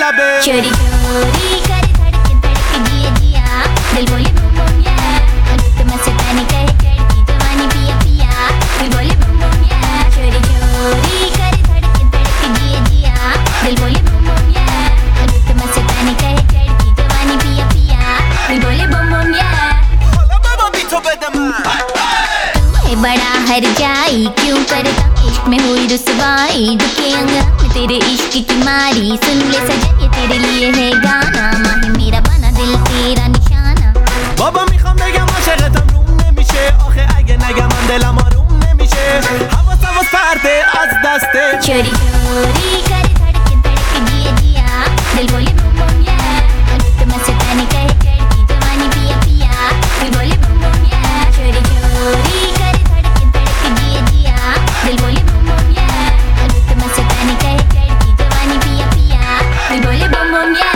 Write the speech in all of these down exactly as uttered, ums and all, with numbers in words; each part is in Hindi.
लबे चोरी चोरी कर धड़के धड़के जिया जिया दिल बोले बम बम या रुत मस्तानी कहे चढ़ती जवानी पिया पिया दिल बोले बम बम या चोरी चोरी कर धड़के धड़के जिया जिया दिल बोले बम बम या रुत मस्तानी कहे चढ़ती जवानी पिया पिया दिल बोले बम बम या तू है बड़ा हर जाई क्यों करता इश्क में हुई रुसवाई दुखे अंग में तेरे इश्क की मारी सुन ले सजन ये तेरे लिए है गाना माही मेरा बना दिल तेरा निशाना بابا میخوام بگم عاشقتم روم نمیشه آخه اگه نگم من دلم آروم نمیشه حواس حواس پرده از دسته चोरी चोरी कर धड़के धड़के जिया जिया दिल बोले बम बम या रुत मस्तानी कहे चढ़ती जवानी पिया पिया दिल बोले बम बम या चोरी चोरी कर धड़के धड़के जिया जिया दिल बोले बम बम या रुत मस्तानी कहे चढ़ती जवानी पिया पिया दिल बोले बम बम या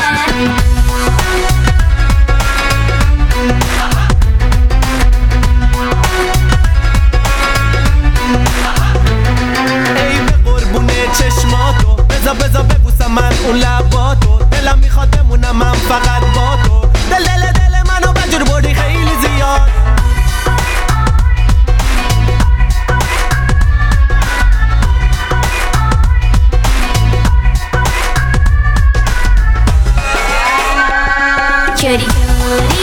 چشماتو بزا بزا ببوسم من اون لباتو دلم میخواد بمونم من فقط با تو دل دل دل منو بجور بردی خیلی زیاد चोरी चोरी